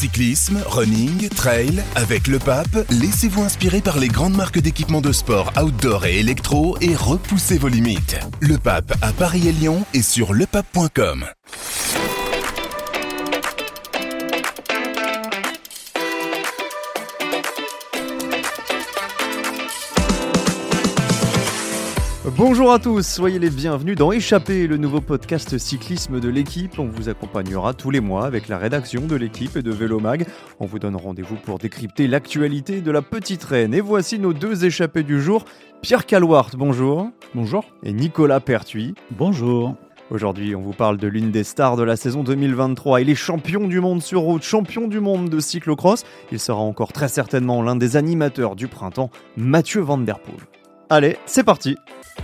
Cyclisme, running, trail, avec Le Pape, laissez-vous inspirer par les grandes marques d'équipements de sport outdoor et électro et repoussez vos limites. Le Pape à Paris et Lyon et sur lepape.com. Bonjour à tous, soyez les bienvenus dans Échappée, le nouveau podcast cyclisme de l'équipe. On vous accompagnera tous les mois avec la rédaction de l'équipe et de Vélomag. On vous donne rendez-vous pour décrypter l'actualité de la petite reine. Et voici nos deux échappés du jour. Pierre Calwart, bonjour. Bonjour. Et Nicolas Pertuis. Bonjour. Aujourd'hui, on vous parle de l'une des stars de la saison 2023. Il est champion du monde sur route, champion du monde de cyclocross. Il sera encore très certainement l'un des animateurs du printemps, Mathieu Van Der Poel. Allez, c'est parti.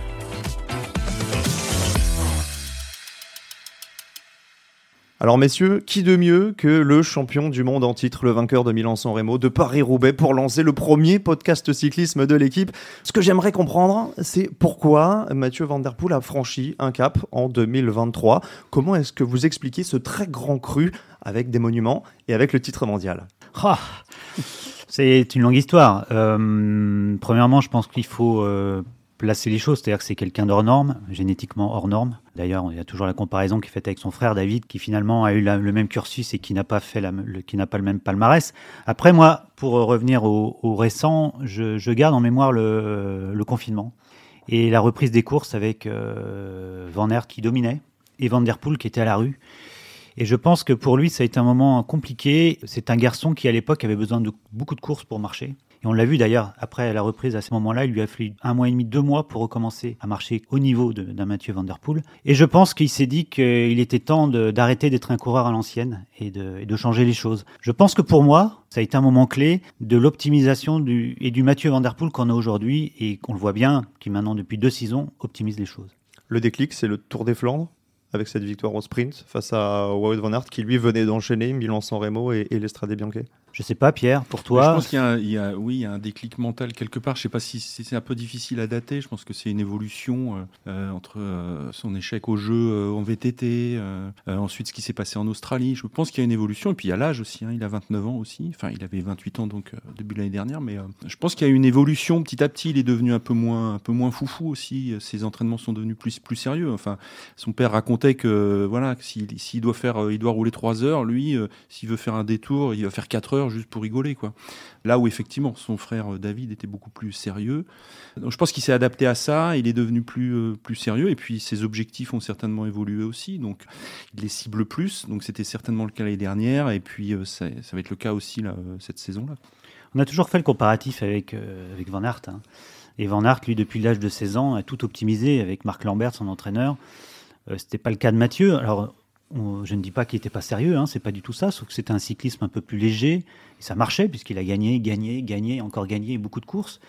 Alors messieurs, qui de mieux que le champion du monde en titre, le vainqueur de Milan-San Remo, de Paris-Roubaix pour lancer le premier podcast cyclisme de l'équipe. Ce que j'aimerais comprendre, c'est pourquoi Mathieu Van Der Poel a franchi un cap en 2023. Comment est-ce que vous expliquez ce très grand cru avec des monuments et avec le titre mondial ? C'est une longue histoire. Premièrement, je pense qu'il faut placer les choses, c'est-à-dire que c'est quelqu'un d'hors norme, génétiquement hors norme. D'ailleurs, il y a toujours la comparaison qui est faite avec son frère David, qui finalement a eu le même cursus et qui n'a pas le même palmarès. Après, moi, pour revenir au récent, je garde en mémoire le confinement et la reprise des courses avec Van Aert qui dominait et Van Der Poel qui était à la rue. Et je pense que pour lui, ça a été un moment compliqué. C'est un garçon qui, à l'époque, avait besoin de beaucoup de courses pour marcher. Et on l'a vu d'ailleurs, après la reprise à ce moment-là, il lui a fallu 1 mois et demi, 2 mois pour recommencer à marcher au niveau d'un Mathieu Van Der Poel. Et je pense qu'il s'est dit qu'il était temps d'arrêter d'être un coureur à l'ancienne et de changer les choses. Je pense que pour moi, ça a été un moment clé de l'optimisation du Mathieu Van Der Poel qu'on a aujourd'hui et qu'on le voit bien, qui maintenant, depuis 2 saisons, optimise les choses. Le déclic, c'est le Tour des Flandres, avec cette victoire au sprint face à Wout van Aert qui lui venait d'enchaîner Milan-San Remo et l'Estradé Bianche. Je sais pas, Pierre, pour toi. Je pense qu'il y a un déclic mental quelque part. Je sais pas si c'est un peu difficile à dater. Je pense que c'est une évolution entre son échec au jeu en VTT, ensuite ce qui s'est passé en Australie. Je pense qu'il y a une évolution. Et puis il y a l'âge aussi. Il a 29 ans aussi. Enfin, il avait 28 ans donc début de l'année dernière. Mais je pense qu'il y a une évolution petit à petit. Il est devenu un peu moins foufou aussi. Ses entraînements sont devenus plus sérieux. Enfin, son père racontait que voilà, s'il doit rouler 3 heures, lui, s'il veut faire un détour, il va faire 4 heures juste pour rigoler, quoi. Là où effectivement son frère David était beaucoup plus sérieux. Donc, je pense qu'il s'est adapté à ça, il est devenu plus sérieux et puis ses objectifs ont certainement évolué aussi, donc il les cible plus, donc c'était certainement le cas l'année dernière et puis ça va être le cas aussi là, cette saison-là. On a toujours fait le comparatif avec Van Aert, hein. Et Van Aert, lui, depuis l'âge de 16 ans, a tout optimisé avec Marc Lambert, son entraîneur. C'était pas le cas de Mathieu. Alors, je ne dis pas qu'il n'était pas sérieux, hein, c'est pas du tout ça, sauf que c'était un cyclisme un peu plus léger, et ça marchait, puisqu'il a gagné, encore gagné beaucoup de courses.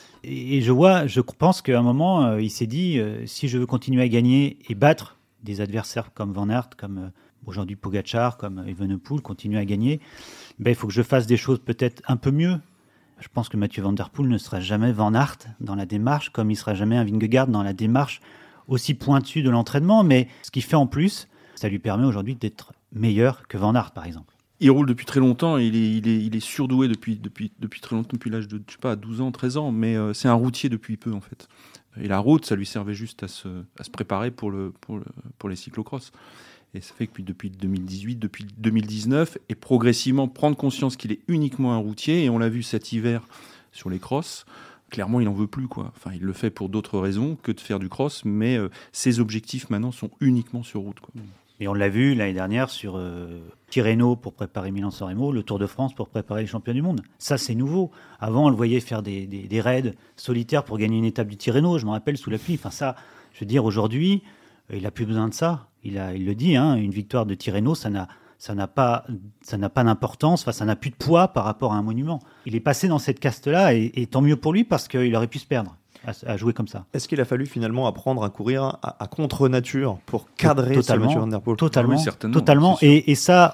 Et je pense qu'à un moment, il s'est dit, si je veux continuer à gagner et battre des adversaires comme Van Aert, comme aujourd'hui Pogačar, comme Evenepoel, continuer à gagner, il faut que je fasse des choses peut-être un peu mieux. Je pense que Mathieu Van Der Poel ne sera jamais Van Aert dans la démarche, comme il ne sera jamais un Vingegaard dans la démarche aussi pointue de l'entraînement, mais ce qu'il fait en plus, ça lui permet aujourd'hui d'être meilleur que Van Aert, par exemple. Il roule depuis très longtemps, il est surdoué depuis très longtemps, depuis l'âge de, 12 ans, 13 ans, mais c'est un routier depuis peu, en fait. Et la route, ça lui servait juste à se préparer pour les cyclocross. Et ça fait que depuis 2018, depuis 2019, et progressivement prendre conscience qu'il est uniquement un routier, et on l'a vu cet hiver sur les crosses, clairement, il n'en veut plus, quoi. Enfin, il le fait pour d'autres raisons que de faire du cross, mais ses objectifs maintenant sont uniquement sur route, quoi. Et on l'a vu l'année dernière sur Tirreno pour préparer Milan-San Remo, le Tour de France pour préparer les champions du monde. Ça, c'est nouveau. Avant, on le voyait faire des raids solitaires pour gagner une étape du Tirreno, je me rappelle, sous la pluie. Enfin, ça, je veux dire, aujourd'hui, il n'a plus besoin de ça. Il le dit, hein, une victoire de Tirreno, ça n'a pas d'importance, enfin, ça n'a plus de poids par rapport à un monument. Il est passé dans cette caste-là, et tant mieux pour lui, parce qu'il aurait pu se perdre à jouer comme ça. Est-ce qu'il a fallu finalement apprendre à courir à contre-nature pour cadrer ce Mathieu Van Der Poel ? Totalement, oui, certainement. Totalement. Et ça,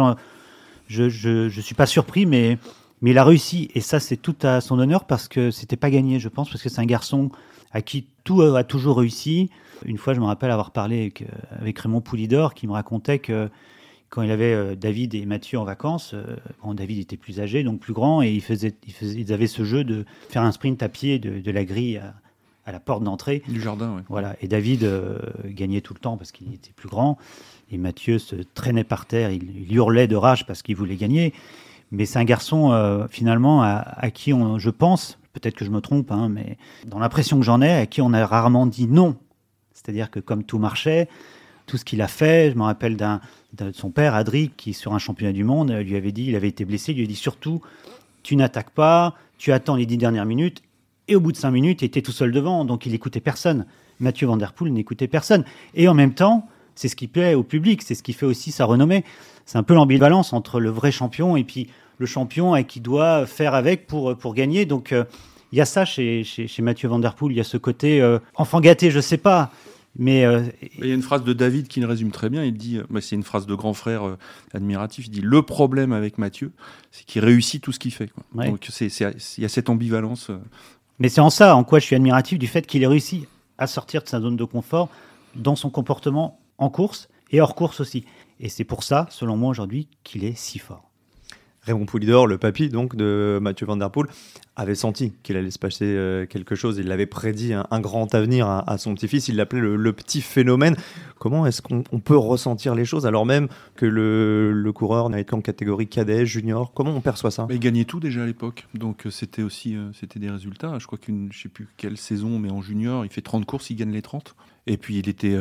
je suis pas surpris, mais il a réussi. Et ça, c'est tout à son honneur parce que c'était pas gagné, je pense, parce que c'est un garçon à qui tout a toujours réussi. Une fois, je me rappelle avoir parlé avec Raymond Poulidor qui me racontait que quand il avait David et Mathieu en vacances, quand David était plus âgé, donc plus grand, et ils avaient ce jeu de faire un sprint à pied de la grille à la porte d'entrée. Du jardin, oui. Voilà. Et David gagnait tout le temps parce qu'il était plus grand, et Mathieu se traînait par terre, il hurlait de rage parce qu'il voulait gagner. Mais c'est un garçon, finalement, à qui je pense, peut-être que je me trompe, mais dans l'impression que j'en ai, à qui on a rarement dit non. C'est-à-dire que comme tout marchait, tout ce qu'il a fait, je me rappelle de son père, Adric, qui sur un championnat du monde, lui avait dit, il avait été blessé, il lui a dit surtout, tu n'attaques pas, tu attends les 10 dernières minutes, et au bout de 5 minutes, il était tout seul devant, donc il n'écoutait personne. Mathieu Van Der Poel n'écoutait personne. Et en même temps, c'est ce qui plaît au public, c'est ce qui fait aussi sa renommée. C'est un peu l'ambivalence entre le vrai champion et puis le champion qui doit faire avec pour gagner. Donc il y a ça chez Mathieu Van Der Poel, il y a ce côté enfant gâté, je ne sais pas. Mais il y a une phrase de David qui le résume très bien. Il dit, c'est une phrase de grand frère admiratif. Il dit le problème avec Mathieu, c'est qu'il réussit tout ce qu'il fait, quoi. Ouais. Donc il y a cette ambivalence. Mais c'est en ça, en quoi je suis admiratif du fait qu'il ait réussi à sortir de sa zone de confort dans son comportement en course et hors course aussi. Et c'est pour ça, selon moi aujourd'hui, qu'il est si fort. Raymond Poulidor, le papy donc de Mathieu Van Der Poel, avait senti qu'il allait se passer quelque chose. Il l'avait prédit un grand avenir à son petit-fils. Il l'appelait le petit phénomène. Comment est-ce qu'on peut ressentir les choses alors même que le coureur n'est qu'en catégorie cadet, junior? Comment on perçoit ça? Il gagnait tout déjà à l'époque. Donc c'était aussi c'était des résultats. Je crois je ne sais plus quelle saison, mais en junior, il fait 30 courses, il gagne les 30. Et puis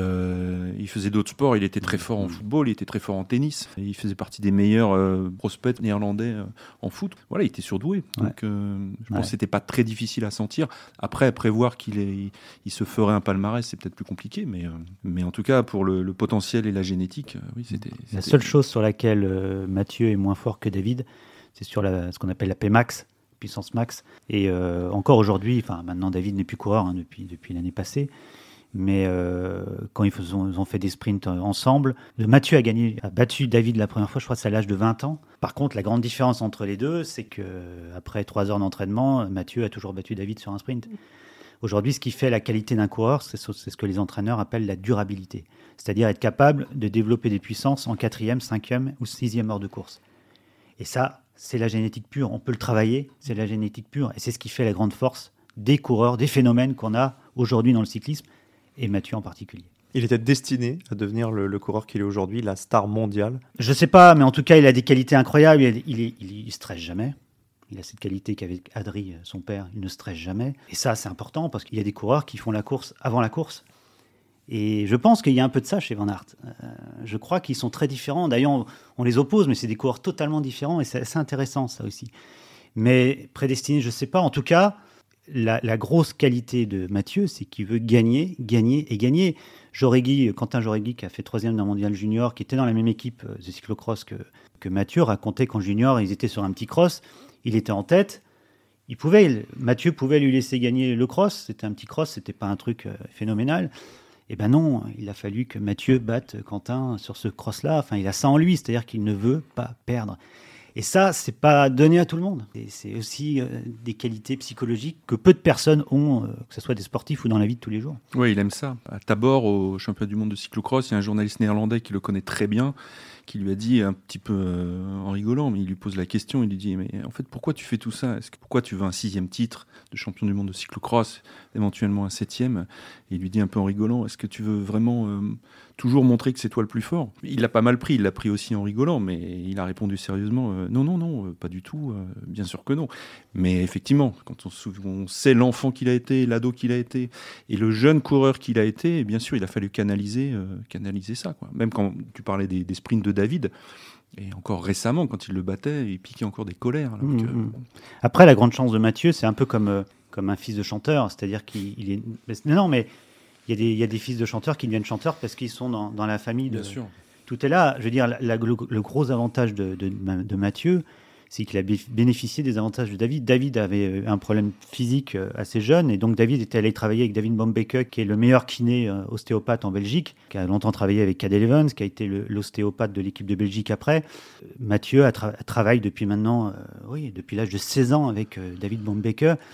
il faisait d'autres sports, il était très fort en football, il était très fort en tennis, et il faisait partie des meilleurs prospects néerlandais en foot. Voilà, il était surdoué. Donc je pense que c'était pas très difficile à sentir. Après, prévoir qu'il se ferait un palmarès, c'est peut-être plus compliqué, mais en tout cas pour le potentiel et la génétique, oui, c'était. La seule chose sur laquelle Mathieu est moins fort que David, c'est sur ce qu'on appelle la P-Max, puissance max. Et encore aujourd'hui, maintenant David n'est plus coureur depuis l'année passée. Mais quand ils ont fait des sprints ensemble, Mathieu a battu David la première fois, je crois que c'est à l'âge de 20 ans. Par contre, la grande différence entre les deux, c'est qu'après 3 heures d'entraînement, Mathieu a toujours battu David sur un sprint. Aujourd'hui, ce qui fait la qualité d'un coureur, c'est ce que les entraîneurs appellent la durabilité. C'est-à-dire être capable de développer des puissances en 4e, 5e ou 6e heure de course. Et ça, c'est la génétique pure. On peut le travailler, c'est la génétique pure. Et c'est ce qui fait la grande force des coureurs, des phénomènes qu'on a aujourd'hui dans le cyclisme, et Mathieu en particulier. Il était destiné à devenir le coureur qu'il est aujourd'hui, la star mondiale. Je ne sais pas, mais en tout cas, il a des qualités incroyables. Il ne stresse jamais. Il a cette qualité qu'avec Adri, son père, il ne stresse jamais. Et ça, c'est important parce qu'il y a des coureurs qui font la course avant la course. Et je pense qu'il y a un peu de ça chez Van Aert. Je crois qu'ils sont très différents. D'ailleurs, on les oppose, mais c'est des coureurs totalement différents. Et c'est assez intéressant, ça aussi. Mais prédestiné, je ne sais pas. En tout cas, la grosse qualité de Mathieu, c'est qu'il veut gagner, gagner et gagner. Quentin Jauregui, qui a fait 3e d'un mondial junior, qui était dans la même équipe de cyclocross que Mathieu, racontait qu'en junior, ils étaient sur un petit cross. Il était en tête. Mathieu pouvait lui laisser gagner le cross. C'était un petit cross, c'était pas un truc phénoménal. Eh ben non, il a fallu que Mathieu batte Quentin sur ce cross-là. Enfin, il a ça en lui, c'est-à-dire qu'il ne veut pas perdre. Et ça, c'est pas donné à tout le monde. Et c'est aussi des qualités psychologiques que peu de personnes ont, que ce soit des sportifs ou dans la vie de tous les jours. Oui, il aime ça. À Tabor, au championnat du monde de cyclocross, il y a un journaliste néerlandais qui le connaît très bien, qui lui a dit un petit peu en rigolant, mais il lui pose la question, il lui dit « Mais en fait, pourquoi tu fais tout ça ? Pourquoi tu veux un 6e titre de champion du monde de cyclocross, éventuellement un 7e ?» Et il lui dit un peu en rigolant « Est-ce que tu veux vraiment toujours montrer que c'est toi le plus fort ?» Il l'a pas mal pris, il l'a pris aussi en rigolant, mais il a répondu sérieusement « Non, pas du tout, bien sûr que non. » Mais effectivement, quand on sait l'enfant qu'il a été, l'ado qu'il a été, et le jeune coureur qu'il a été, bien sûr, il a fallu canaliser ça, quoi. Même quand tu parlais des sprints de David, et encore récemment, quand il le battait, il piquait encore des colères. Après, la grande chance de Mathieu, c'est un peu comme un fils de chanteur, c'est-à-dire qu'il est... Non, mais il y a des fils de chanteurs qui deviennent chanteurs parce qu'ils sont dans la famille. Bien sûr. Tout est là. Je veux dire, le gros avantage de Mathieu, c'est qu'il a bénéficié des avantages de David. David avait un problème physique assez jeune, et donc David était allé travailler avec David Bombeke, qui est le meilleur kiné ostéopathe en Belgique, qui a longtemps travaillé avec Cadel Evans, qui a été l'ostéopathe de l'équipe de Belgique après. Mathieu travaille depuis maintenant, depuis l'âge de 16 ans avec David Bombeke.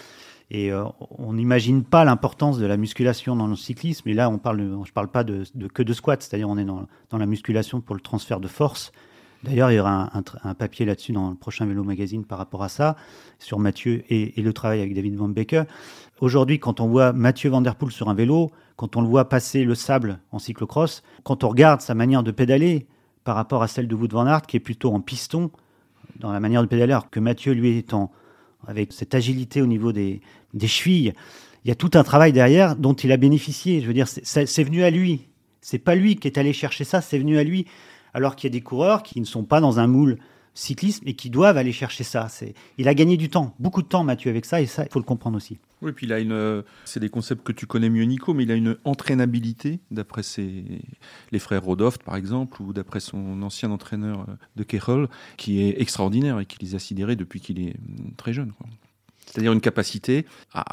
Et on n'imagine pas l'importance de la musculation dans le cyclisme. Et là, je parle pas que de squat, c'est-à-dire on est dans la musculation pour le transfert de force. D'ailleurs, il y aura un papier là-dessus dans le prochain Vélo Magazine par rapport à ça, sur Mathieu et le travail avec David Van Beeke. Aujourd'hui, quand on voit Mathieu Van Der Poel sur un vélo, quand on le voit passer le sable en cyclocross, quand on regarde sa manière de pédaler par rapport à celle de Wout van Aert, qui est plutôt en piston dans la manière de pédaler, alors que Mathieu, lui, est avec cette agilité au niveau des chevilles, il y a tout un travail derrière dont il a bénéficié. Je veux dire, c'est venu à lui. C'est pas lui qui est allé chercher ça, c'est venu à lui. Alors qu'il y a des coureurs qui ne sont pas dans un moule cyclisme et qui doivent aller chercher ça. Il a gagné du temps, beaucoup de temps, Mathieu, avec ça, et ça, il faut le comprendre aussi. Oui, puis c'est des concepts que tu connais mieux, Nico, mais il a une entraînabilité, d'après les frères Rodolphe, par exemple, ou d'après son ancien entraîneur de Kechel, qui est extraordinaire et qui les a sidérés depuis qu'il est très jeune, quoi. C'est-à-dire une capacité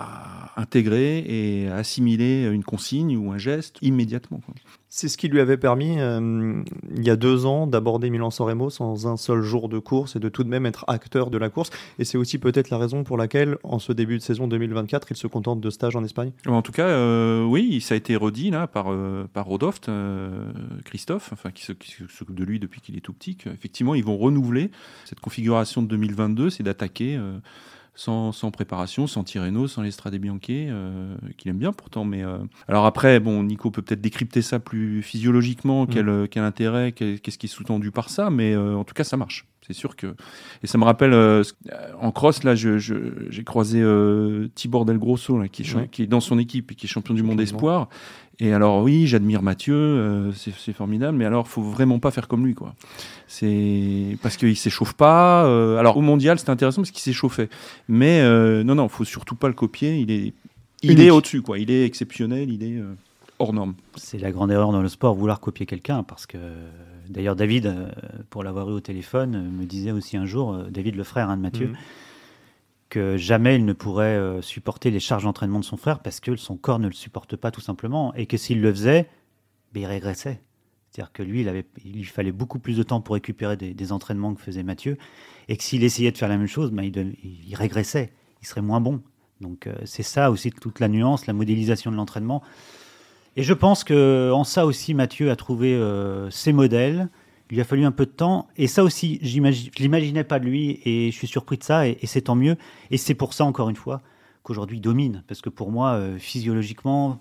à intégrer et à assimiler une consigne ou un geste immédiatement, quoi. C'est ce qui lui avait permis, il y a 2 ans, d'aborder Milan-San Remo sans un seul jour de course et de tout de même être acteur de la course. Et c'est aussi peut-être la raison pour laquelle, en ce début de saison 2024, il se contente de stages en Espagne. En tout cas, oui, ça a été redit là, par Rodolphe, Christophe, enfin, qui s'occupe de lui depuis qu'il est tout petit. Effectivement, ils vont renouveler cette configuration de 2022, c'est d'attaquer sans préparation, sans Tirreno, sans les Strade Bianche, qu'il aime bien pourtant. Mais alors après, bon, Nico peut peut-être décrypter ça plus physiologiquement, quel intérêt, qu'est-ce qui est sous-tendu par ça, mais en tout cas, ça marche. C'est sûr que... Et ça me rappelle, en cross, là, j'ai croisé Tibor Del Grosso, là, qui est dans son équipe et qui est champion du monde espoir. Et alors oui, j'admire Mathieu, c'est formidable, mais alors faut vraiment pas faire comme lui, quoi. C'est parce qu'il s'échauffe pas. Alors au mondial, c'était intéressant parce qu'il s'échauffait, mais non, faut surtout pas le copier. Il est au-dessus, quoi. Il est exceptionnel, il est hors norme. C'est la grande erreur dans le sport, vouloir copier quelqu'un, parce que d'ailleurs David, pour l'avoir eu au téléphone, me disait aussi un jour, David le frère de Mathieu, que jamais il ne pourrait supporter les charges d'entraînement de son frère parce que son corps ne le supporte pas tout simplement, et que s'il le faisait, il régressait. C'est-à-dire que lui, il lui fallait beaucoup plus de temps pour récupérer des entraînements que faisait Mathieu, et que s'il essayait de faire la même chose, il régressait, il serait moins bon. Donc c'est ça aussi toute la nuance, la modélisation de l'entraînement. Et je pense qu'en ça aussi, Mathieu a trouvé ses modèles. Il lui a fallu un peu de temps, et ça aussi, je ne l'imaginais pas de lui, et je suis surpris de ça, et c'est tant mieux. Et c'est pour ça, encore une fois, qu'aujourd'hui il domine, parce que pour moi, physiquement,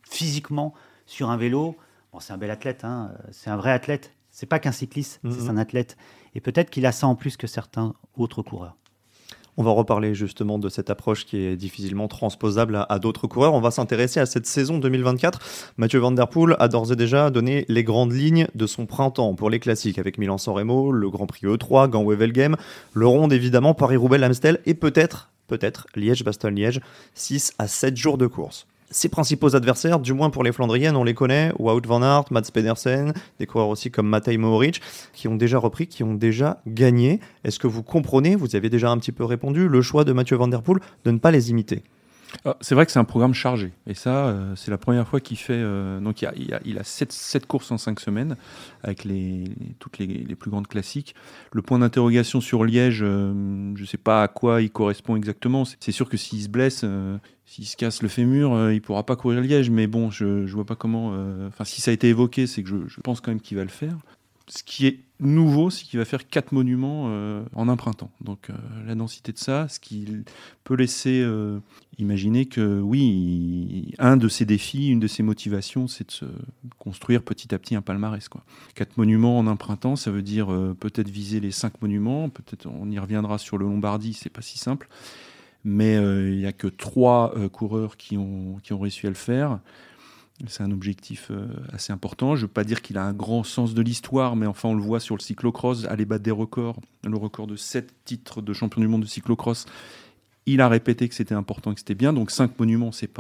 sur un vélo, bon, c'est un bel athlète, hein, c'est un vrai athlète, c'est pas qu'un cycliste, c'est un athlète. Et peut-être qu'il a ça en plus que certains autres coureurs. On va reparler justement de cette approche qui est difficilement transposable à d'autres coureurs. On va s'intéresser à cette saison 2024. Mathieu Van Der Poel a d'ores et déjà donné les grandes lignes de son printemps pour les classiques avec Milan-San Remo, le Grand Prix E3, Gand-Wevelgem, le Ronde évidemment, Paris-Roubaix, l'Amstel et peut-être Liège-Bastogne-Liège, 6 à 7 jours de course. Ses principaux adversaires, du moins pour les Flandriennes, on les connaît, Wout van Aert, Mads Pedersen, des coureurs aussi comme Matej Mohoric, qui ont déjà repris, qui ont déjà gagné. Est-ce que vous comprenez, vous avez déjà un petit peu répondu, le choix de Mathieu Van Der Poel de ne pas les imiter ? C'est vrai que c'est un programme chargé, et ça, c'est la première fois qu'il fait... donc il a 7 courses en 5 semaines, avec toutes les plus grandes classiques. Le point d'interrogation sur Liège, je ne sais pas à quoi il correspond exactement. C'est sûr que s'il se blesse, s'il se casse le fémur, il ne pourra pas courir Liège, mais bon, je ne vois pas comment... si ça a été évoqué, c'est que je pense quand même qu'il va le faire. Ce qui est nouveau, c'est qu'il va faire 4 monuments en un printemps. Donc la densité de ça, ce qui peut laisser imaginer que oui, un de ses défis, une de ses motivations, c'est de se construire petit à petit un palmarès, quoi. 4 monuments en un printemps, ça veut dire peut-être viser les 5 monuments, peut-être on y reviendra sur le Lombardie, c'est pas si simple, mais il n'y a que 3 coureurs qui ont réussi à le faire. C'est un objectif assez important. Je ne veux pas dire qu'il a un grand sens de l'histoire, mais enfin on le voit sur le cyclocross, aller battre des records. Le record de 7 titres de champion du monde de cyclocross, il a répété que c'était important, que c'était bien. Donc 5 monuments, ça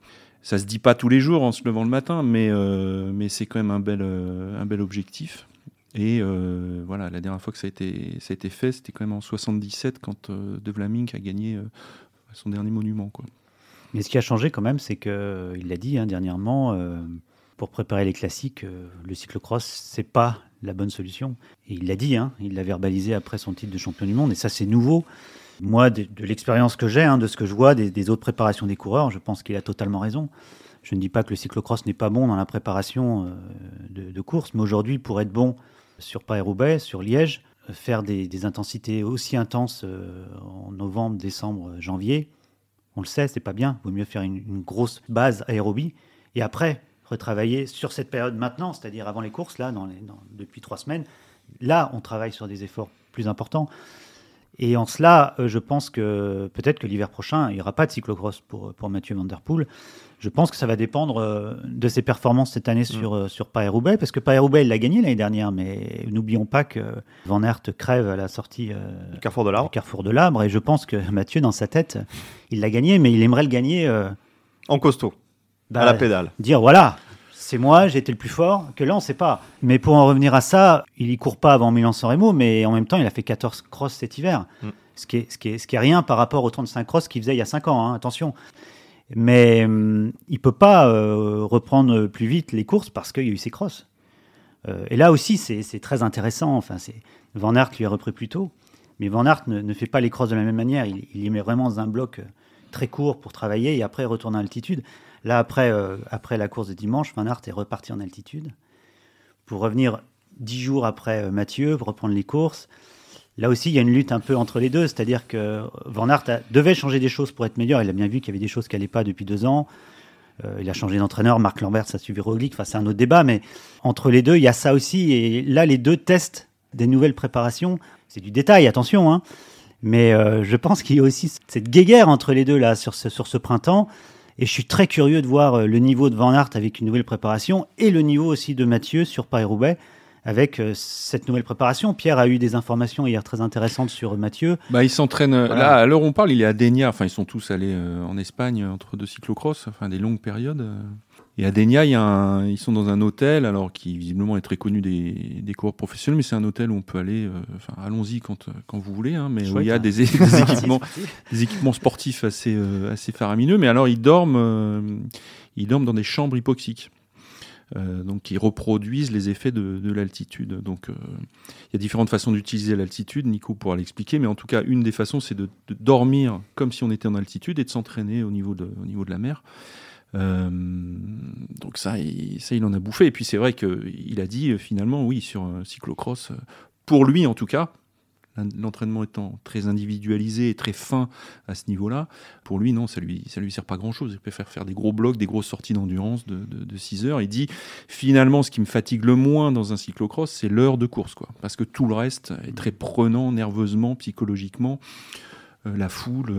ne se dit pas tous les jours en se levant le matin, mais c'est quand même un bel objectif. Et voilà, la dernière fois que ça a été fait, c'était quand même en 77 quand De Vlaeminck a gagné son dernier monument, quoi. Mais ce qui a changé quand même, c'est qu'il l'a dit dernièrement, pour préparer les classiques, le cyclocross, c'est pas la bonne solution. Et il l'a dit, il l'a verbalisé après son titre de champion du monde, et ça c'est nouveau. Moi, de l'expérience que j'ai, de ce que je vois des autres préparations des coureurs, je pense qu'il a totalement raison. Je ne dis pas que le cyclocross n'est pas bon dans la préparation de course, mais aujourd'hui, pour être bon sur Paris-Roubaix, sur Liège, faire des intensités aussi intenses en novembre, décembre, janvier, on le sait, c'est pas bien. Il vaut mieux faire une grosse base aérobie et après retravailler sur cette période maintenant, c'est-à-dire avant les courses, là, depuis 3 semaines. Là, on travaille sur des efforts plus importants. Et en cela, je pense que peut-être que l'hiver prochain, il n'y aura pas de cyclocross pour Mathieu Van Der Poel. Je pense que ça va dépendre de ses performances cette année sur Paris-Roubaix, parce que Paris-Roubaix, il l'a gagné l'année dernière, mais n'oublions pas que Van Aert crève à la sortie du Carrefour de l'Arbre. Carrefour de l'Arbre, et je pense que Mathieu, dans sa tête, il l'a gagné, mais il aimerait le gagner en costaud, à la pédale. Dire voilà, c'est moi, j'ai été le plus fort, que là, on ne sait pas. Mais pour en revenir à ça, il ne court pas avant Milan-San Remo, mais en même temps, il a fait 14 crosses cet hiver. Ce qui est rien par rapport aux 35 crosses qu'il faisait il y a 5 ans, attention. Mais il ne peut pas reprendre plus vite les courses parce qu'il y a eu ses crosses. Et là aussi, c'est très intéressant. Enfin, Van Aert lui a repris plus tôt, mais Van Aert ne fait pas les crosses de la même manière. Il y met vraiment dans un bloc très court pour travailler et après retourner en altitude. Là, après la course de dimanche, Van Aert est reparti en altitude pour revenir 10 jours après Mathieu, pour reprendre les courses. Là aussi, il y a une lutte un peu entre les deux, c'est-à-dire que Van Aert devait changer des choses pour être meilleur. Il a bien vu qu'il y avait des choses qui n'allaient pas depuis 2 ans. Il a changé d'entraîneur, Marc Lambert, ça a suivi Roglic, c'est un autre débat, mais entre les deux, il y a ça aussi. Et là, les deux testent des nouvelles préparations. C'est du détail, attention, mais je pense qu'il y a aussi cette guéguerre entre les deux là, sur ce printemps. Et je suis très curieux de voir le niveau de Van Aert avec une nouvelle préparation et le niveau aussi de Mathieu sur Paris-Roubaix avec cette nouvelle préparation. Pierre a eu des informations hier très intéressantes sur Mathieu. Il s'entraîne, là, à l'heure où on parle, il est à Dénia. Enfin, ils sont tous allés en Espagne entre 2 cyclocross, des longues périodes. Et à Dénia, ils sont dans un hôtel, alors qui visiblement est très connu des coureurs professionnels, mais c'est un hôtel où on peut aller, allons-y quand vous voulez, mais chouette, où il y a des équipements sportifs assez faramineux. Mais alors, ils dorment dans des chambres hypoxiques. Donc qui reproduisent les effets de l'altitude. Donc il y a différentes façons d'utiliser l'altitude, Nico pourra l'expliquer, mais en tout cas une des façons c'est de dormir comme si on était en altitude et de s'entraîner au niveau de la mer. Donc ça il en a bouffé, et puis c'est vrai qu'il a dit finalement oui sur un cyclocross, pour lui en tout cas, l'entraînement étant très individualisé et très fin à ce niveau-là, pour lui, non, ça lui sert pas grand-chose. Il préfère faire des gros blocs, des grosses sorties d'endurance de 6 heures. Il dit, finalement, ce qui me fatigue le moins dans un cyclocross, c'est l'heure de course, parce que tout le reste est très prenant, nerveusement, psychologiquement. La foule,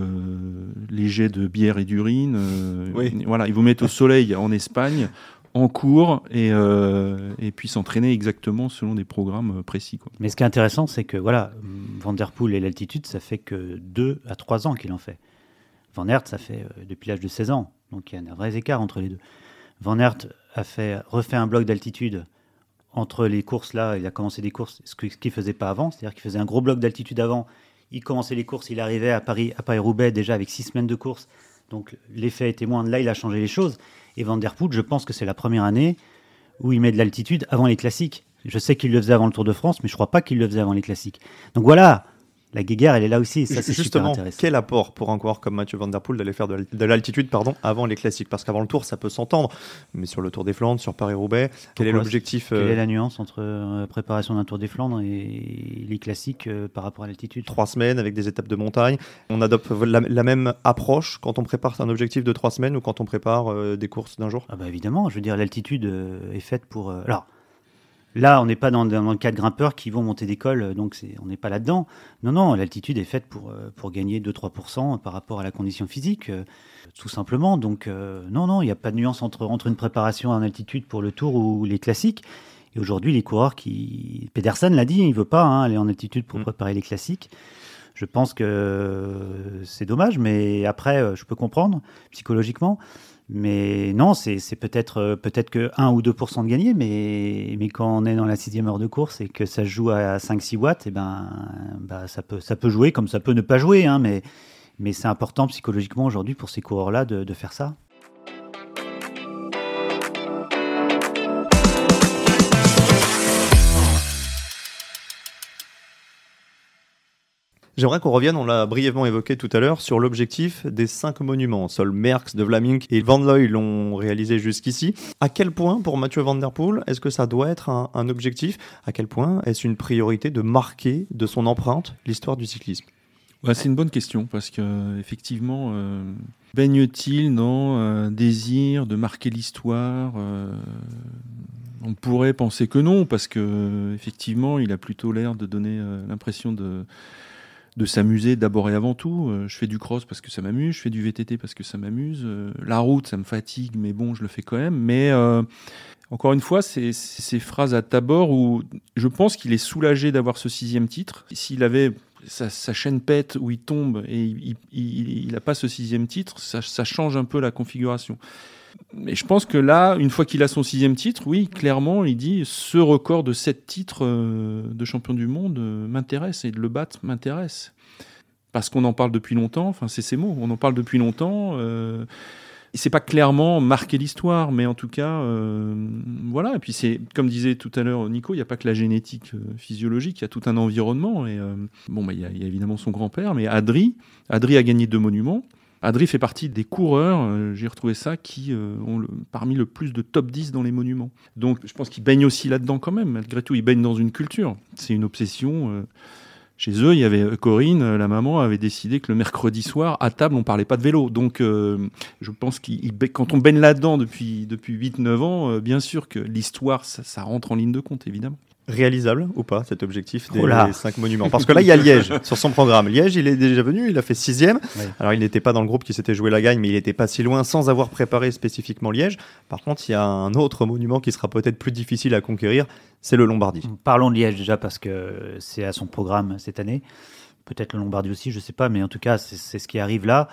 les jets de bière et d'urine. Voilà, ils vous mettent au soleil en Espagne, en cours, et puis s'entraîner exactement selon des programmes précis. Mais ce qui est intéressant, c'est que Van Der Poel et l'altitude, ça fait que 2 à 3 ans qu'il en fait. Van Aert, ça fait depuis l'âge de 16 ans. Donc il y a un vrai écart entre les deux. Van Aert refait un bloc d'altitude entre les courses là. Il a commencé des courses, ce qu'il ne faisait pas avant. C'est-à-dire qu'il faisait un gros bloc d'altitude avant. Il commençait les courses, il arrivait à Paris-Roubaix déjà avec 6 semaines de course. Donc l'effet était moindre. Là, il a changé les choses. Et Van Der Poel, je pense que c'est la première année où il met de l'altitude avant les classiques. Je sais qu'il le faisait avant le Tour de France, mais je ne crois pas qu'il le faisait avant les classiques. Donc voilà, la guéguerre, elle est là aussi. Ça, c'est super intéressant. Quel apport pour un coureur comme Mathieu Van Der Poel d'aller faire de l'altitude avant les classiques? Parce qu'avant le Tour, ça peut s'entendre. Mais sur le Tour des Flandres, sur Paris-Roubaix, quel est l'objectif Quelle est la nuance entre préparation d'un Tour des Flandres et les classiques par rapport à l'altitude? 3 semaines avec des étapes de montagne. On adopte la même approche quand on prépare un objectif de 3 semaines ou quand on prépare des courses d'un jour? Évidemment, je veux dire, l'altitude est faite pour... Alors, là, on n'est pas dans le cas de grimpeurs qui vont monter des cols, donc on n'est pas là-dedans. Non, l'altitude est faite pour gagner 2-3% par rapport à la condition physique, tout simplement. Donc non, il n'y a pas de nuance entre une préparation en altitude pour le Tour ou les classiques. Et aujourd'hui, les coureurs Pedersen l'a dit, il ne veut pas aller en altitude pour préparer les classiques. Je pense que c'est dommage, mais après, je peux comprendre psychologiquement. Mais non, c'est peut-être que 1 ou 2% de gagné, mais quand on est dans la 6e heure de course et que ça se joue à 5-6 watts, ça peut jouer comme ça peut ne pas jouer, mais c'est important psychologiquement aujourd'hui pour ces coureurs-là de faire ça. J'aimerais qu'on revienne, on l'a brièvement évoqué tout à l'heure, sur l'objectif des 5 monuments. Seuls Merckx, De Vlaeminck et Van Looy l'ont réalisé jusqu'ici. À quel point, pour Mathieu Van Der Poel, est-ce que ça doit être un objectif ? À quel point est-ce une priorité de marquer de son empreinte l'histoire du cyclisme ? C'est une bonne question, parce qu'effectivement, baigne-t-il dans un désir de marquer l'histoire ? On pourrait penser que non, parce qu'effectivement, il a plutôt l'air de donner l'impression de s'amuser d'abord et avant tout. Je fais du cross parce que ça m'amuse, je fais du VTT parce que ça m'amuse. La route, ça me fatigue, mais bon, je le fais quand même. Mais encore une fois, c'est ces phrases à tabord où je pense qu'il est soulagé d'avoir ce 6e titre. S'il avait sa chaîne pète où il tombe et il n'a pas ce 6e titre, ça change un peu la configuration. Mais je pense que là, une fois qu'il a son 6e titre, oui, clairement, il dit ce record de 7 titres de champion du monde m'intéresse, et de le battre m'intéresse. Parce qu'on en parle depuis longtemps, enfin c'est ces mots, on en parle depuis longtemps. C'est pas clairement marquer l'histoire, mais en tout cas, voilà. Et puis c'est, comme disait tout à l'heure Nico, il n'y a pas que la génétique physiologique, il y a tout un environnement. Et il y a évidemment son grand-père, mais Adri a gagné 2 monuments. Adri fait partie des coureurs, j'ai retrouvé ça, qui ont parmi le plus de top 10 dans les monuments. Donc je pense qu'ils baignent aussi là-dedans quand même. Malgré tout, ils baignent dans une culture. C'est une obsession. Chez eux, il y avait Corinne, la maman, avait décidé que le mercredi soir, à table, on ne parlait pas de vélo. Donc je pense que quand on baigne là-dedans depuis 8-9 ans, bien sûr que l'histoire, ça rentre en ligne de compte, évidemment. Réalisable ou pas cet objectif des 5 monuments ? Parce que là, il y a Liège sur son programme. Liège, il est déjà venu, il a fait 6e. Oui. Alors, il n'était pas dans le groupe qui s'était joué la gagne, mais il n'était pas si loin sans avoir préparé spécifiquement Liège. Par contre, il y a un autre monument qui sera peut-être plus difficile à conquérir, c'est le Lombardie. Parlons de Liège déjà parce que c'est à son programme cette année. Peut-être le Lombardie aussi, je ne sais pas, mais en tout cas, c'est ce qui arrive là.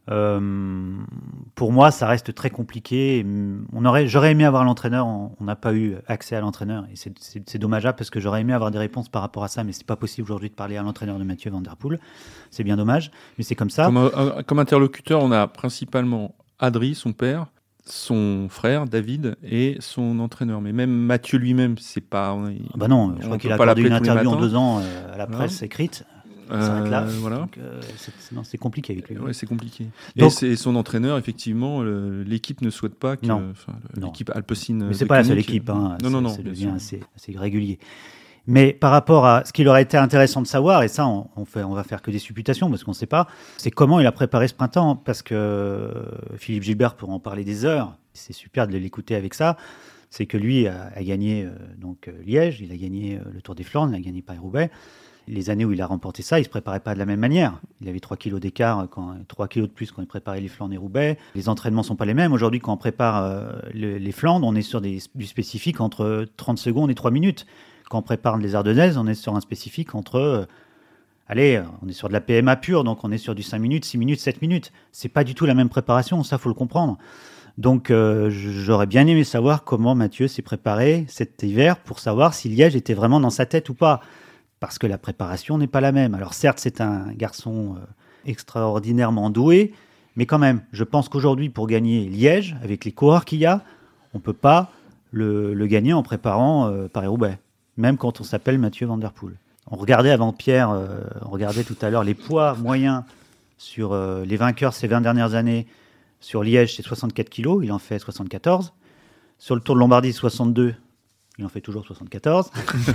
Pour moi, ça reste très compliqué. J'aurais aimé avoir l'entraîneur, on n'a pas eu accès à l'entraîneur, et c'est dommageable parce que j'aurais aimé avoir des réponses par rapport à ça, mais c'est pas possible aujourd'hui de parler à l'entraîneur de Mathieu Van Der Poel. C'est bien dommage, mais c'est comme ça. Comme interlocuteur, on a principalement Adri, son père, son frère David et son entraîneur. Mais même Mathieu lui-même, c'est pas. Non, je crois qu'il a accordé une interview en 2 ans à la presse écrite. Voilà. Donc, c'est compliqué avec lui. Ouais, c'est compliqué. Donc, et son entraîneur, effectivement, l'équipe ne souhaite pas que l'équipe Alpecin. Mais c'est pas la seule équipe. Non. Ça devient assez régulier. Mais par rapport à ce qu'il aurait été intéressant de savoir, et ça, on va faire que des supputations parce qu'on ne sait pas, c'est comment il a préparé ce printemps. Parce que Philippe Gilbert pourra en parler des heures. C'est super de l'écouter avec ça. C'est que lui a gagné Liège, il a gagné le Tour des Flandres, il a gagné Paris-Roubaix. Les années où il a remporté ça, il ne se préparait pas de la même manière. Il avait 3 kilos d'écart, 3 kilos de plus quand il préparait les Flandres et Roubaix. Les entraînements ne sont pas les mêmes. Aujourd'hui, quand on prépare les Flandres, on est sur du spécifique entre 30 secondes et 3 minutes. Quand on prépare les Ardennaises, on est sur un spécifique entre... on est sur de la PMA pure, donc on est sur du 5 minutes, 6 minutes, 7 minutes. Ce n'est pas du tout la même préparation, ça, il faut le comprendre. Donc, j'aurais bien aimé savoir comment Mathieu s'est préparé cet hiver pour savoir si Liège était vraiment dans sa tête ou pas. Parce que la préparation n'est pas la même. Alors certes, c'est un garçon extraordinairement doué, mais quand même, je pense qu'aujourd'hui, pour gagner Liège, avec les coureurs qu'il y a, on ne peut pas le gagner en préparant Paris-Roubaix, même quand on s'appelle Mathieu Van Der Poel. On regardait avant-Pierre, on regardait tout à l'heure les poids moyens sur les vainqueurs ces 20 dernières années. Sur Liège, c'est 64 kilos, il en fait 74. Sur le Tour de Lombardie, 62. Il en fait toujours 74.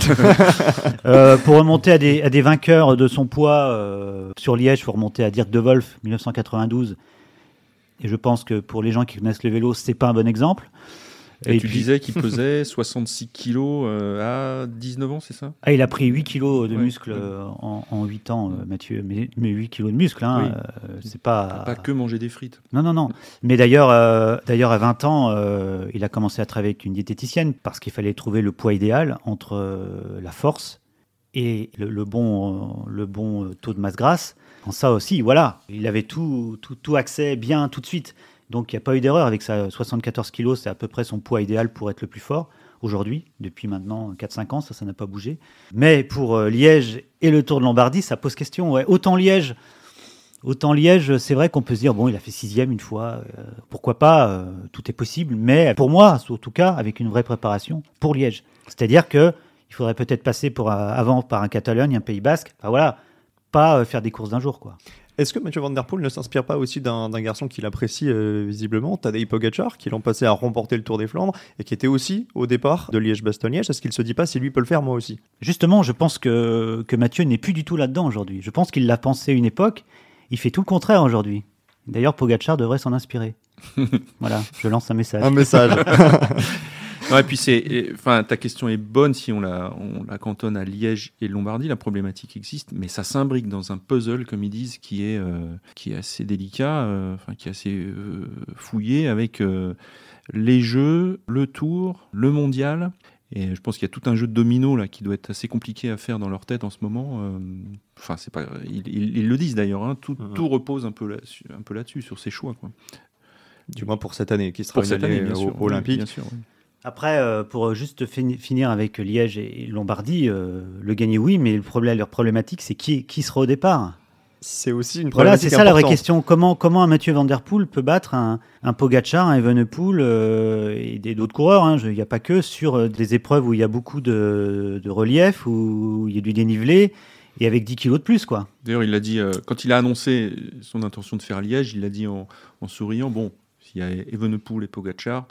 Pour remonter à des vainqueurs de son poids, sur Liège, il faut remonter à Dirk de Wolf, 1992. Et je pense que pour les gens qui connaissent le vélo, ce n'est pas un bon exemple. Et tu disais qu'il pesait 66 kilos à 19 ans, c'est ça ? Il a pris 8 kilos de muscles en 8 ans, Mathieu. Mais 8 kilos de muscles, c'est pas... Pas que manger des frites. Non. Mais d'ailleurs, à 20 ans, il a commencé à travailler avec une diététicienne parce qu'il fallait trouver le poids idéal entre la force et le bon taux de masse grasse. En ça aussi, voilà, il avait tout accès bien tout de suite. Donc, il n'y a pas eu d'erreur avec ça. 74 kilos, c'est à peu près son poids idéal pour être le plus fort aujourd'hui, depuis maintenant 4-5 ans, ça n'a pas bougé. Mais pour Liège et le Tour de Lombardie, ça pose question. Ouais. Autant Liège, c'est vrai qu'on peut se dire, bon, il a fait 6e une fois, pourquoi pas, tout est possible. Mais pour moi, en tout cas, avec une vraie préparation pour Liège. C'est-à-dire qu'il faudrait peut-être passer avant par un Catalogne, un Pays Basque. Enfin, voilà, pas faire des courses d'un jour, quoi. Est-ce que Mathieu Van Der Poel ne s'inspire pas aussi d'un garçon qu'il apprécie visiblement, Tadej Pogačar, qui l'an passé a remporté le Tour des Flandres et qui était aussi au départ de Liège-Bastogne-Liège? Est-ce qu'il se dit pas si lui peut le faire, moi aussi? Justement, je pense que Mathieu n'est plus du tout là-dedans aujourd'hui. Je pense qu'il l'a pensé une époque, il fait tout le contraire aujourd'hui. D'ailleurs, Pogačar devrait s'en inspirer. Voilà, je lance un message. Un message. Non, et puis ta question est bonne si on la cantonne à Liège et Lombardie. La problématique existe, mais ça s'imbrique dans un puzzle, comme ils disent, qui est assez délicat, qui est assez fouillé avec les Jeux, le Tour, le Mondial. Et je pense qu'il y a tout un jeu de domino là qui doit être assez compliqué à faire dans leur tête en ce moment. C'est pas, ils le disent d'ailleurs. Hein, tout repose un peu là-dessus, sur ces choix, quoi. Du moins pour cette année, qui sera une année olympique. Bien sûr, oui. Après, pour juste finir avec Liège et Lombardie, le gagner, oui, mais leur problématique, c'est qui sera au départ. C'est aussi une Voilà, problématique c'est ça la vraie importante. question. Comment un Mathieu Van Der Poel peut battre un Pogačar, un Evenepoel et d'autres coureurs, hein, il n'y a pas que, sur des épreuves où il y a beaucoup de relief, où il y a du dénivelé, et avec 10 kilos de plus, quoi. D'ailleurs, il l'a dit, quand il a annoncé son intention de faire Liège, il l'a dit en souriant, bon, s'il y a Evenepoel et Pogačar,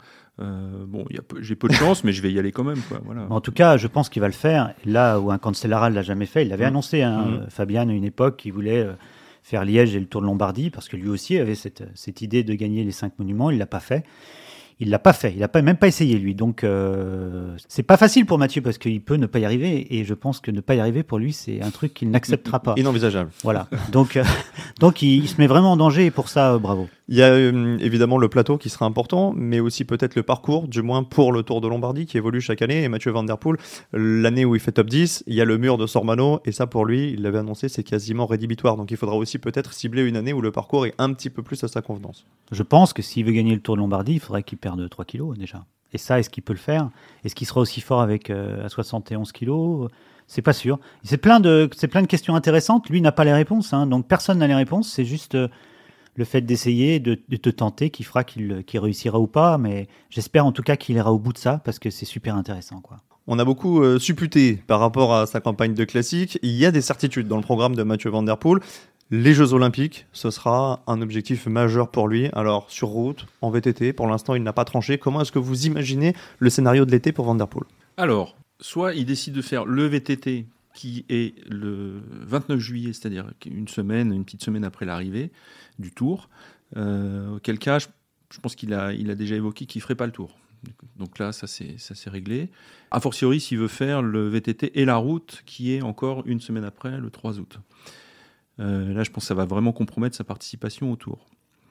j'ai peu de chance, mais je vais y aller quand même, quoi. Voilà. En tout cas, je pense qu'il va le faire. Là où un Cancellara ne l'a jamais fait, il l'avait annoncé, Fabian, à une époque, qui voulait faire Liège et le Tour de Lombardie, parce que lui aussi avait cette idée de gagner les 5 monuments. Il ne l'a pas fait. Il n'a même pas essayé, lui. Donc, c'est pas facile pour Mathieu, parce qu'il peut ne pas y arriver. Et je pense que ne pas y arriver, pour lui, c'est un truc qu'il n'acceptera pas. Inenvisageable. Voilà. Donc il se met vraiment en danger, et pour ça, bravo. Il y a évidemment le plateau qui sera important, mais aussi peut-être le parcours, du moins pour le Tour de Lombardie, qui évolue chaque année. Et Mathieu Van Der Poel, l'année où il fait top 10, il y a le mur de Sormano, et ça pour lui, il l'avait annoncé, c'est quasiment rédhibitoire. Donc il faudra aussi peut-être cibler une année où le parcours est un petit peu plus à sa convenance. Je pense que s'il veut gagner le Tour de Lombardie, il faudrait qu'il perde 3 kilos déjà. Et ça, est-ce qu'il peut le faire? Est-ce qu'il sera aussi fort avec à 71 kilos? C'est pas sûr. C'est plein de questions intéressantes. Lui n'a pas les réponses, hein. Donc personne n'a les réponses. C'est juste le fait d'essayer, de te tenter, qui fera qu'il réussira ou pas. Mais j'espère en tout cas qu'il ira au bout de ça, parce que c'est super intéressant, quoi. On a beaucoup supputé par rapport à sa campagne de classique. Il y a des certitudes dans le programme de Mathieu Van Der Poel. Les Jeux Olympiques, ce sera un objectif majeur pour lui. Alors, sur route, en VTT, pour l'instant, il n'a pas tranché. Comment est-ce que vous imaginez le scénario de l'été pour Van Der Poel? Alors, soit il décide de faire le VTT, qui est le 29 juillet, c'est-à-dire une petite semaine après l'arrivée du Tour. Auquel cas, je pense qu'il a déjà évoqué qu'il ne ferait pas le Tour. Donc là, ça c'est réglé. A fortiori, s'il veut faire le VTT et la route, qui est encore une semaine après, le 3 août. Là, je pense que ça va vraiment compromettre sa participation au Tour.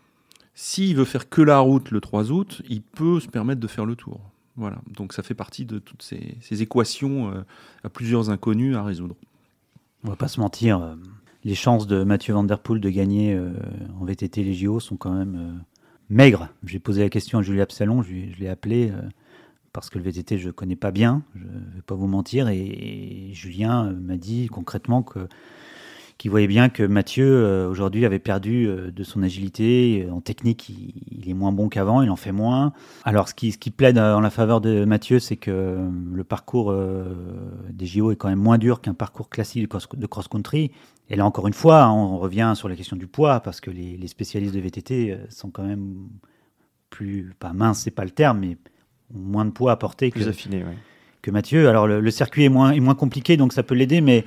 S'il veut faire que la route le 3 août, il peut se permettre de faire le Tour. Voilà. Donc ça fait partie de toutes ces équations à plusieurs inconnus à résoudre. On ne va pas se mentir, les chances de Mathieu Van Der Poel de gagner en VTT les JO sont quand même maigres. J'ai posé la question à Julie Absalon, je l'ai appelé parce que le VTT je ne connais pas bien, je ne vais pas vous mentir, et Julien m'a dit concrètement qu'il voyait bien que Mathieu aujourd'hui avait perdu de son agilité. En technique, il est moins bon qu'avant, il en fait moins. Alors ce qui plaide en la faveur de Mathieu, c'est que le parcours des JO est quand même moins dur qu'un parcours classique de cross-country. Et là encore une fois, on revient sur la question du poids, parce que les spécialistes de VTT sont quand même plus, pas minces, c'est pas le terme, mais ont moins de poids à porter plus affiné, ouais, que Mathieu. Alors le circuit est moins compliqué, donc ça peut l'aider, mais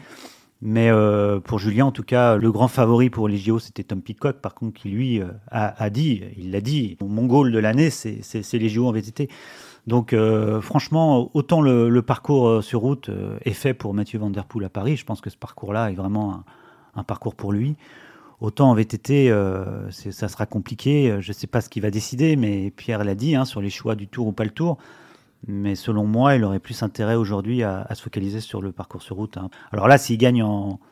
pour Julien, en tout cas, le grand favori pour les JO, c'était Tom Pidcock, par contre, qui lui il l'a dit, mon goal de l'année, c'est les JO en VTT. Donc franchement, autant le parcours sur route est fait pour Mathieu Van Der Poel à Paris, je pense que ce parcours-là est vraiment un parcours pour lui. Autant en VTT, ça sera compliqué, je ne sais pas ce qu'il va décider, mais Pierre l'a dit, sur les choix du Tour ou pas le Tour. Mais selon moi, il aurait plus intérêt aujourd'hui à se focaliser sur le parcours sur route. Alors là, s'il gagne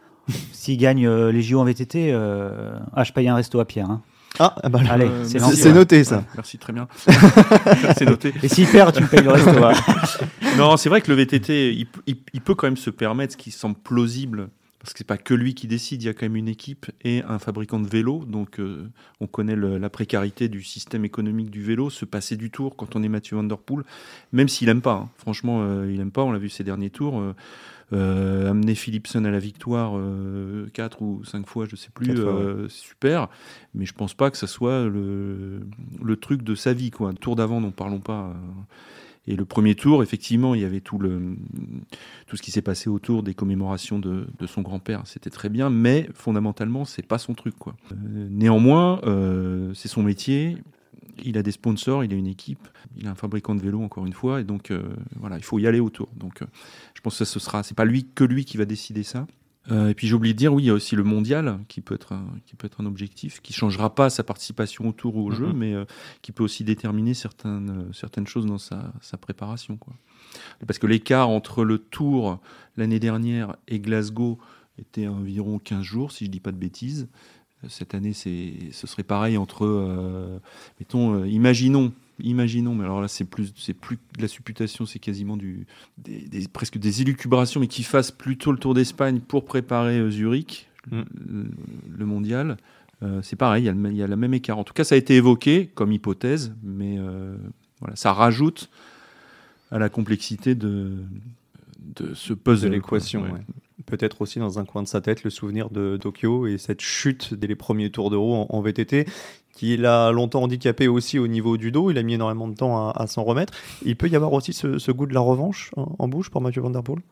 les JO en VTT, je paye un resto à Pierre. Allez, c'est noté ça. Merci, très bien. C'est noté. Et s'il perd, tu me payes le resto. Non, c'est vrai que le VTT, il peut quand même se permettre ce qui semble plausible. Parce que c'est pas que lui qui décide, il y a quand même une équipe et un fabricant de vélo. Donc on connaît la précarité du système économique du vélo, se passer du Tour quand on est Mathieu Van Der Poel, même s'il n'aime pas. Franchement, il n'aime pas, on l'a vu ces derniers tours. amener Philipsen à la victoire 4 ou 5 fois, je sais plus, c'est super, mais je pense pas que ça soit le truc de sa vie, quoi. Tour d'avant, n'en parlons pas. Et le premier tour, effectivement, il y avait tout ce qui s'est passé autour des commémorations de son grand-père. C'était très bien, mais fondamentalement, c'est pas son truc, quoi. Néanmoins, c'est son métier. Il a des sponsors, il a une équipe, il a un fabricant de vélo, encore une fois, et donc voilà, il faut y aller autour. Donc, je pense que c'est pas lui qui va décider ça. Et puis j'ai oublié de dire, oui, il y a aussi le mondial qui peut être un objectif, qui changera pas sa participation au tour ou au jeu, mais qui peut aussi déterminer certaines choses dans sa préparation, quoi. Parce que l'écart entre le tour l'année dernière et Glasgow était environ 15 jours, si je dis pas de bêtises. Cette année, ce serait pareil entre, imaginons, mais alors là, c'est plus de la supputation, c'est quasiment presque des élucubrations, mais qui fassent plutôt le Tour d'Espagne pour préparer Zurich, le mondial. C'est pareil, il y a le même écart. En tout cas, ça a été évoqué comme hypothèse, mais voilà, ça rajoute à la complexité de ce puzzle. De l'équation, ouais. Peut-être aussi dans un coin de sa tête le souvenir de Tokyo et cette chute dès les premiers tours d'Euro en VTT qui l'a longtemps handicapé aussi au niveau du dos. Il a mis énormément de temps à s'en remettre. Il peut y avoir aussi ce goût de la revanche en bouche pour Mathieu Van Der Poel.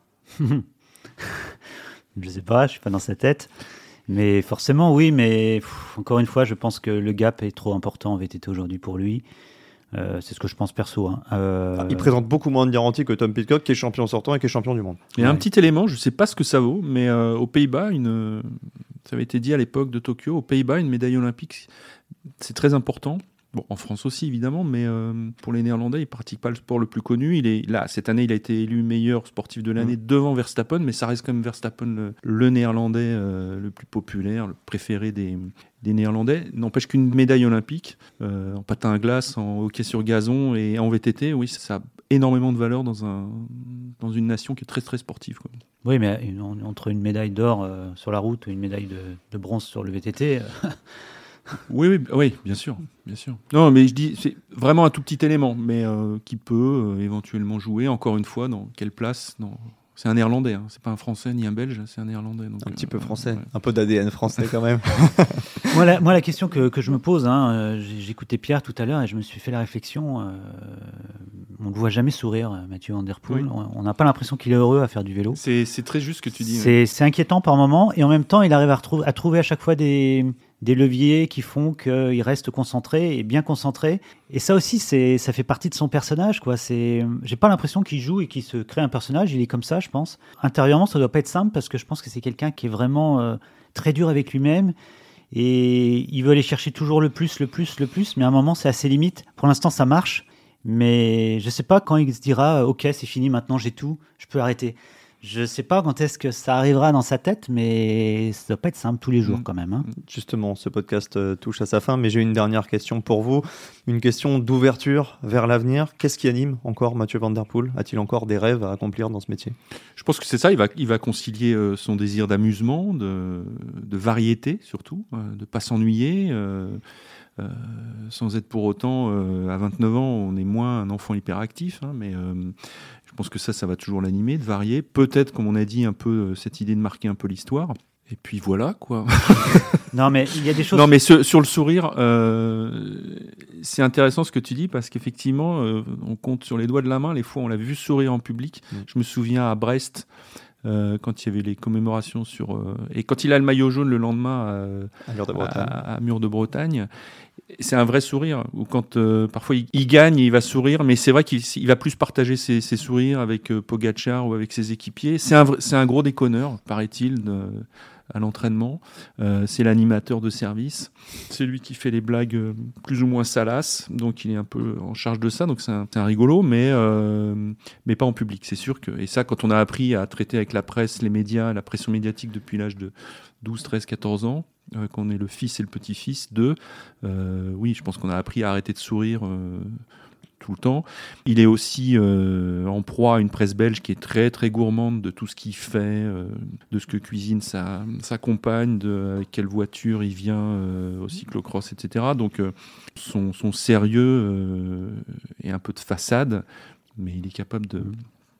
Je sais pas, je suis pas dans sa tête. Mais forcément, oui, mais encore une fois, je pense que le gap est trop important en VTT aujourd'hui pour lui. C'est ce que je pense perso. Hein. Il présente beaucoup moins de garanties que Tom Pidcock, qui est champion sortant et qui est champion du monde. Il y a un petit élément, je ne sais pas ce que ça vaut, mais aux Pays-Bas, ça avait été dit à l'époque de Tokyo, aux Pays-Bas, une médaille olympique, c'est très important. Bon, en France aussi, évidemment, mais pour les Néerlandais, ils ne pratiquent pas le sport le plus connu. Cette année, il a été élu meilleur sportif de l'année devant Verstappen, mais ça reste quand même Verstappen, le Néerlandais le plus populaire, le préféré des Néerlandais. N'empêche qu'une médaille olympique, en patin à glace, en hockey sur gazon et en VTT, oui, ça a énormément de valeur dans une nation qui est très, très sportive, quoi. Oui, mais entre une médaille d'or sur la route et une médaille de bronze sur le VTT... Oui, bien sûr. Non, mais je dis, c'est vraiment un tout petit élément, mais qui peut éventuellement jouer. Encore une fois, dans quelle place? C'est un Néerlandais, hein. C'est pas un Français ni un Belge, c'est un Néerlandais. Donc, un petit peu français, un peu d'ADN français quand même. Moi, la question que je me pose, j'écoutais Pierre tout à l'heure et je me suis fait la réflexion. On ne le voit jamais sourire, Mathieu Van Der Poel. Oui. On n'a pas l'impression qu'il est heureux à faire du vélo. C'est très juste ce que tu dis. C'est inquiétant par moments et en même temps, il arrive à trouver à chaque fois des leviers qui font qu'il reste concentré et bien concentré. Et ça aussi, ça fait partie de son personnage, quoi. J'ai pas l'impression qu'il joue et qu'il se crée un personnage. Il est comme ça, je pense. Intérieurement, ça doit pas être simple parce que je pense que c'est quelqu'un qui est vraiment très dur avec lui-même. Et il veut aller chercher toujours le plus. Mais à un moment, c'est à ses limites. Pour l'instant, ça marche. Mais je sais pas quand il se dira « Ok, c'est fini, maintenant j'ai tout, je peux arrêter ». Je sais pas quand est-ce que ça arrivera dans sa tête, mais ça doit pas être simple tous les jours quand même. Hein. Justement, ce podcast touche à sa fin, mais j'ai une dernière question pour vous. Une question d'ouverture vers l'avenir. Qu'est-ce qui anime encore Mathieu Van Der Poel? A-t-il encore des rêves à accomplir dans ce métier? Je pense que c'est ça, il va concilier son désir d'amusement, de variété surtout, de pas s'ennuyer. Sans être pour autant, à 29 ans, on est moins un enfant hyperactif, hein, mais je pense que ça va toujours l'animer, de varier. Peut-être, comme on a dit, un peu cette idée de marquer un peu l'histoire. Et puis voilà, quoi. Non, mais il y a des choses... Non, mais sur le sourire, c'est intéressant ce que tu dis, parce qu'effectivement, on compte sur les doigts de la main les fois où on l'a vu sourire en public. Je me souviens à Brest, quand il y avait les commémorations et quand il a le maillot jaune le lendemain à Mur de Bretagne, c'est un vrai sourire. Ou quand parfois il gagne, il va sourire, mais c'est vrai qu'il va plus partager ses sourires avec Pogacar ou avec ses équipiers. C'est un gros déconneur, paraît-il, à l'entraînement. C'est l'animateur de service. C'est lui qui fait les blagues plus ou moins salaces, donc il est un peu en charge de ça. Donc c'est un rigolo, mais pas en public. C'est sûr que... Et ça, quand on a appris à traiter avec la presse, les médias, la pression médiatique depuis l'âge de 12, 13, 14 ans, qu'on est le fils et le petit-fils d'eux, oui, je pense qu'on a appris à arrêter de sourire tout le temps. Il est aussi en proie à une presse belge qui est très très gourmande de tout ce qu'il fait, de ce que cuisine sa compagne, avec quelle voiture il vient au cyclocross, etc. Donc son sérieux et un peu de façade, mais il est capable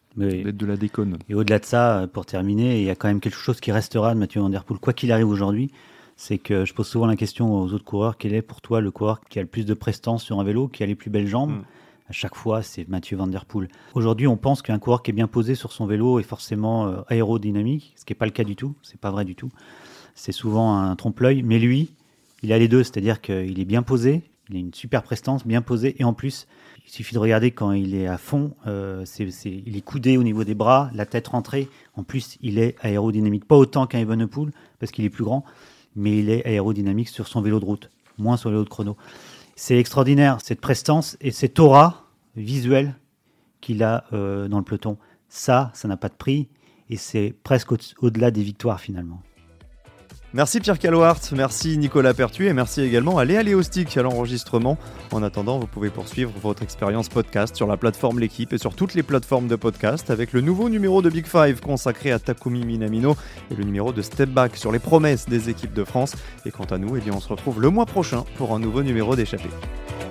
Mais, d'être de la déconne. Et au-delà de ça, pour terminer, il y a quand même quelque chose qui restera de Mathieu Van Der Poel, quoi qu'il arrive aujourd'hui. C'est que je pose souvent la question aux autres coureurs, quel est pour toi le coureur qui a le plus de prestance sur un vélo, qui a les plus belles jambes? À chaque fois, c'est Mathieu Van Der Poel. Aujourd'hui, on pense qu'un coureur qui est bien posé sur son vélo est forcément aérodynamique, ce qui n'est pas le cas du tout, c'est pas vrai du tout. C'est souvent un trompe-l'œil, mais lui, il a les deux, c'est-à-dire qu'il est bien posé, il a une super prestance, bien posé, et en plus, il suffit de regarder quand il est à fond, il est coudé au niveau des bras, la tête rentrée, en plus, il est aérodynamique. Pas autant qu'un Evenepoel, parce qu'il est plus grand, mais il est aérodynamique sur son vélo de route, moins sur le vélo de chrono. C'est extraordinaire, cette prestance et cette aura visuelle qu'il a dans le peloton. Ça n'a pas de prix et c'est presque au-delà des victoires finalement. Merci Pierre Calwart, merci Nicolas Pertuis et merci également à Léa Léostic à l'enregistrement. En attendant, vous pouvez poursuivre votre expérience podcast sur la plateforme L'Équipe et sur toutes les plateformes de podcast avec le nouveau numéro de Big Five consacré à Takumi Minamino et le numéro de Step Back sur les promesses des équipes de France. Et quant à nous, on se retrouve le mois prochain pour un nouveau numéro d'Échappée.